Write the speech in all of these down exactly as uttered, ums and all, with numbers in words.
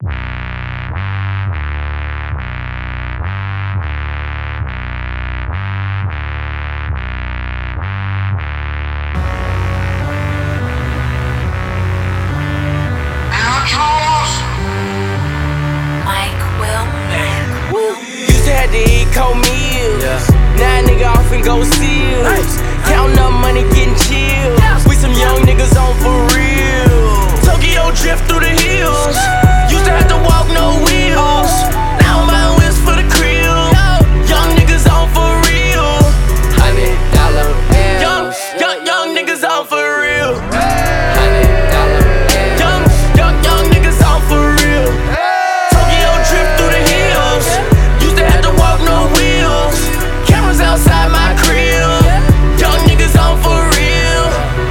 Used to have to eat cold meals. Yeah. Now a nigga off and go steal. Hey. Counting up money, getting chills. Yeah. We some young niggas on for real. Tokyo drift through the hills. Used to have to walk no wheels. Now I'm buying wheels for the crib. Young niggas on for real. Hundred dollar bills. Young, young, young niggas on for real. Hundred dollar bills. Young, young, young niggas on for real. Tokyo drift through the hills. Used to have to walk no wheels. Cameras outside my crib. Young niggas on for real.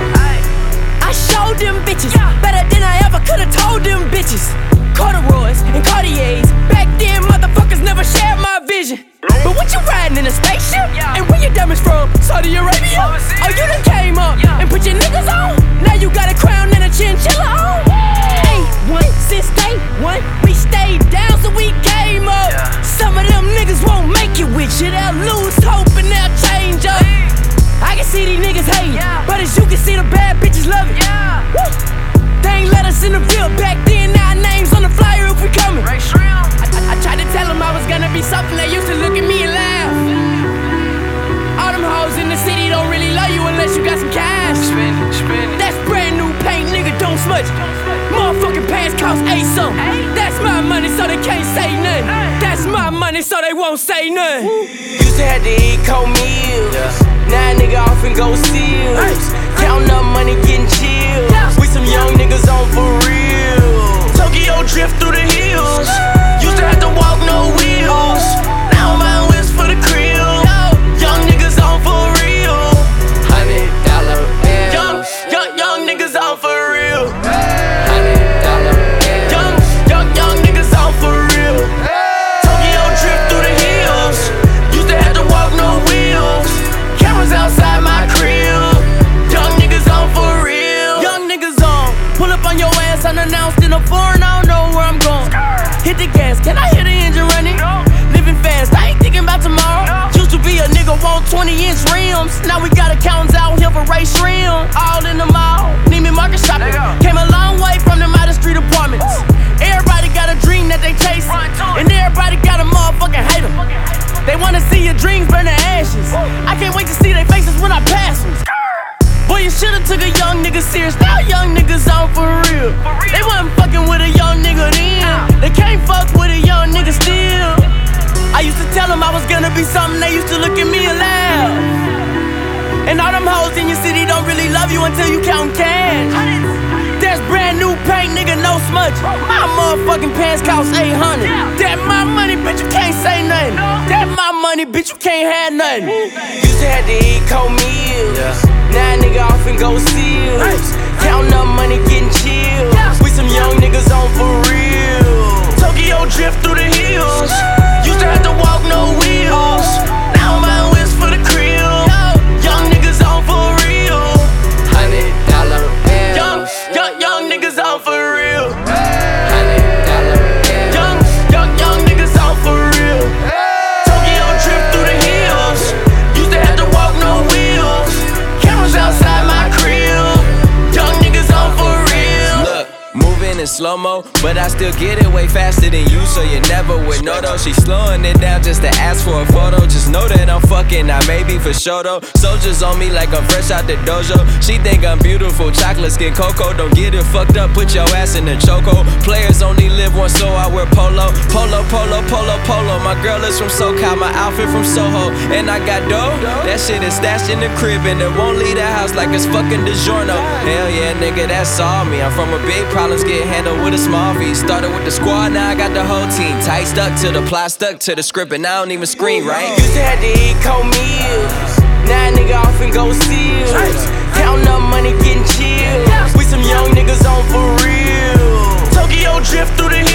I showed them bitches better than I ever could've told them bitches. Corduroys and Cartiers. Back then, motherfuckers never shared my vision. But what you riding in a spaceship? And where your diamonds from? Saudi Arabia? Oh, you done came up and put your niggas on. Now you got a crown and a chinchilla on. A one since day one, we stayed down so we came up. Some of them niggas won't make it with you. They'll lose hope and they'll change up. I can see these niggas hate, but as you can see, the bad bitches love it. Woo. They ain't let us in the field back then. Now our names on the flyer if we coming. I, I, I tried to tell them I was gonna be something. They used to look at me and laugh. All them hoes in the city don't really love you unless you got some cash. Spin it, spin it. That's brand new paint, nigga, don't smudge. Motherfucking pants cost eight something. That's my money, so they can't say nothing. That's my money, so they won't say nothing. Used to have to eat cold meals. Now a nigga off and go steal. Counting up money, getting chills. We some young niggas on for real. Tokyo drift through the hills. Used to have to walk no wheels. Now I'm buying wheels for the crib. Young niggas on for real. Hundred dollar bills. Young, young, young niggas on for real. Hundred dollar bills. Young, young, young niggas on for real. Tokyo drift through the hills. Used to have to walk no wheels. Cameras outside my crib. Young niggas on for real. Young niggas on. Pull up on your ass unannounced in a foreign. I don't know where I'm going. Hit the gas. Can I hear the engine running? Living fast. I ain't thinking about tomorrow. Used to be a nigga want twenty inch rims. Now we got accountants out here for race rim. All in the mall. Neiman Marcus shopping. Came a long way from them out of street apartments. Everybody got a dream that they chasing, and everybody got a motherfucking hater. They wanna see your dreams burn to ashes. I can't wait to see their faces when I pass them. Boy, you should've took a young nigga serious. Now young niggas on for real. They wasn't fucking with a young nigga then. They can't fuck with a young nigga still. I used to tell them I was gonna be something. They used to look at me and laugh. And all them hoes in your city don't really love you until you count cash. That's brand new paint, nigga, no smudge. My motherfucking pants cost eight hundred. That my money, bitch, you can't say nothing. That my money, bitch, you can't have nothing. Used to have to eat cold meals. Now a nigga off and go steal. Counting up money, getting chills. We some young niggas on for real. Tokyo drift through the hills. Used to have to walk no wheels. Now I'm buying wheels for the crib. Young niggas on for real. Hundred dollar bills. Young, young, young niggas on for real. Hundred dollar bills. Young, young, young niggas on for real. Tokyo drift through the hills. Used to have to walk no wheels. Cameras outside my crib. Young niggas on for real. Look, moving in slow-mo, but I still get it way faster than you, so you never would know though. She's slowing it down just to ask for a photo. Just know that I'm fucking, I may be for sure though. Soldiers on me like I'm fresh out the dojo. She think I'm beautiful, chocolate skin cocoa. Don't get it fucked up, put your ass in the choco. Players only live once, so I wear polo. Polo, polo, polo, polo. My girl is from SoCal, my outfit from Soho. And I got dough, that shit is stashed in the crib, and it won't leave the house like it's fucking DiGiorno. Hell yeah, nigga, that's all me. I'm from a big problems get handled with a small V. Started with the squad, now I got the whole team. Tight stuck to the plot, stuck to the script, and I don't even scream, right? Used to have to eat cold meals. Now a nigga off and go steal. Counting up money, getting chills. We some young niggas on for real. Tokyo drift through the